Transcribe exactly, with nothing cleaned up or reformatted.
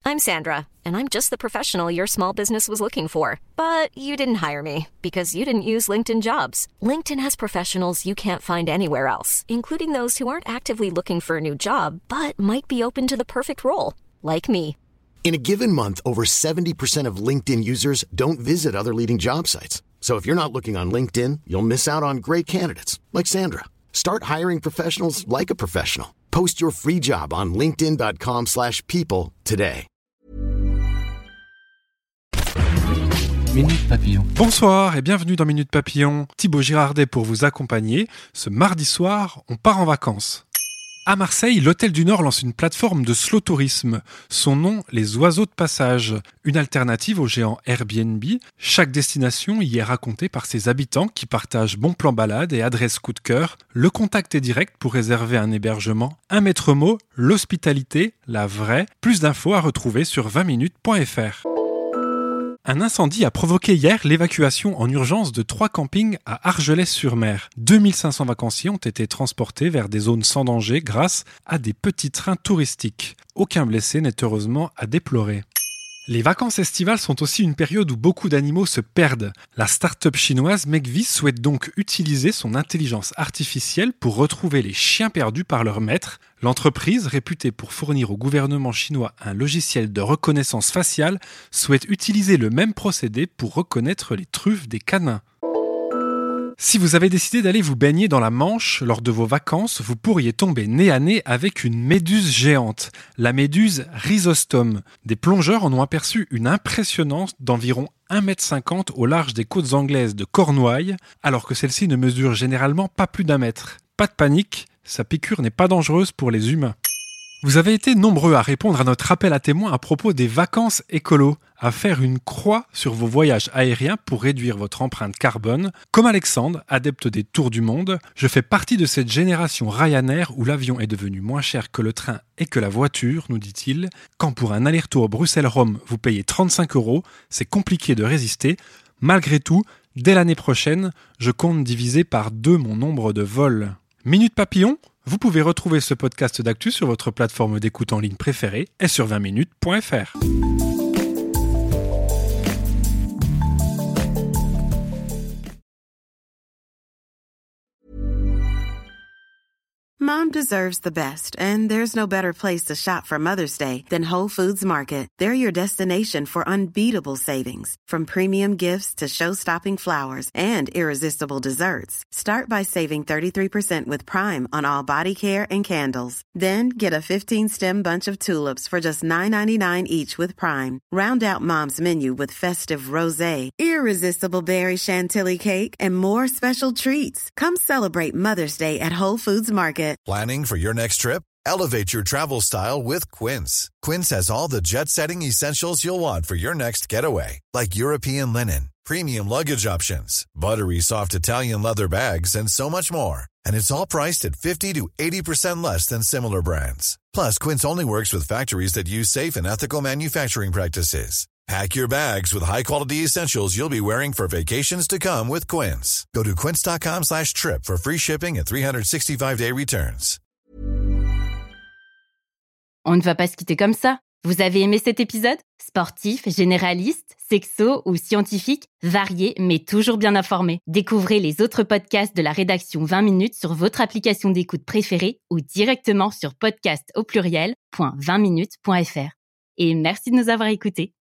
I'm Sandra, and I'm just the professional your small business was looking for. But you didn't hire me because you didn't use LinkedIn Jobs. LinkedIn has professionals you can't find anywhere else, including those who aren't actively looking for a new job, but might be open to the perfect role, like me. In a given month, over seventy percent of LinkedIn users don't visit other leading job sites. So if you're not looking on LinkedIn, you'll miss out on great candidates like Sandra. Start hiring professionals like a professional. Post your free job on linkedin.com slash people today. Minute Papillon. Bonsoir et bienvenue dans Minute Papillon. Thibaut Girardet pour vous accompagner. Ce mardi soir, on part en vacances. À Marseille, l'Hôtel du Nord lance une plateforme de slow tourisme. Son nom, les oiseaux de passage. Une alternative au géant Airbnb. Chaque destination y est racontée par ses habitants qui partagent bons plans balade et adresses coup de cœur. Le contact est direct pour réserver un hébergement. Un maître mot, l'hospitalité, la vraie. Plus d'infos à retrouver sur vingt minutes point f r. Un incendie a provoqué hier l'évacuation en urgence de trois campings à Argelès-sur-Mer. deux mille cinq cents vacanciers ont été transportés vers des zones sans danger grâce à des petits trains touristiques. Aucun blessé n'est heureusement à déplorer. Les vacances estivales sont aussi une période où beaucoup d'animaux se perdent. La start-up chinoise Megvii souhaite donc utiliser son intelligence artificielle pour retrouver les chiens perdus par leur maître. L'entreprise, réputée pour fournir au gouvernement chinois un logiciel de reconnaissance faciale, souhaite utiliser le même procédé pour reconnaître les truffes des canins. Si vous avez décidé d'aller vous baigner dans la Manche lors de vos vacances, vous pourriez tomber nez à nez avec une méduse géante, la méduse Rhizostome. Des plongeurs en ont aperçu une impressionnante d'environ un mètre cinquante au large des côtes anglaises de Cornouailles, alors que celle-ci ne mesure généralement pas plus d'un mètre. Pas de panique, sa piqûre n'est pas dangereuse pour les humains. Vous avez été nombreux à répondre à notre appel à témoins à propos des vacances écolo, à faire une croix sur vos voyages aériens pour réduire votre empreinte carbone. Comme Alexandre, adepte des tours du monde, je fais partie de cette génération Ryanair où l'avion est devenu moins cher que le train et que la voiture, nous dit-il. Quand pour un aller-retour Bruxelles-Rome, vous payez trente-cinq euros, c'est compliqué de résister. Malgré tout, dès l'année prochaine, je compte diviser par deux mon nombre de vols. Minute Papillon, vous pouvez retrouver ce podcast d'actu sur votre plateforme d'écoute en ligne préférée et sur vingt minutes point f r. Mom deserves the best, and there's no better place to shop for Mother's Day than Whole Foods Market. They're your destination for unbeatable savings, from premium gifts to show-stopping flowers and irresistible desserts. Start by saving thirty-three percent with Prime on all body care and candles. Then get a fifteen-stem bunch of tulips for just nine ninety-nine each with Prime. Round out Mom's menu with festive rosé, irresistible berry chantilly cake, and more special treats. Come celebrate Mother's Day at Whole Foods Market. Planning for your next trip? Elevate your travel style with Quince. Quince has all the jet-setting essentials you'll want for your next getaway, like European linen, premium luggage options, buttery soft Italian leather bags, and so much more. And it's all priced at fifty to eighty percent less than similar brands. Plus, Quince only works with factories that use safe and ethical manufacturing practices. Pack your bags with high-quality essentials you'll be wearing for vacations to come with Quince. Go to quince.com slash trip for free shipping and three sixty-five day returns. On ne va pas se quitter comme ça. Vous avez aimé cet épisode ? Sportif, généraliste, sexo ou scientifique, varié mais toujours bien informé. Découvrez les autres podcasts de la rédaction vingt minutes sur votre application d'écoute préférée ou directement sur podcast au pluriel point vingt minutes point f r. Et merci de nous avoir écoutés.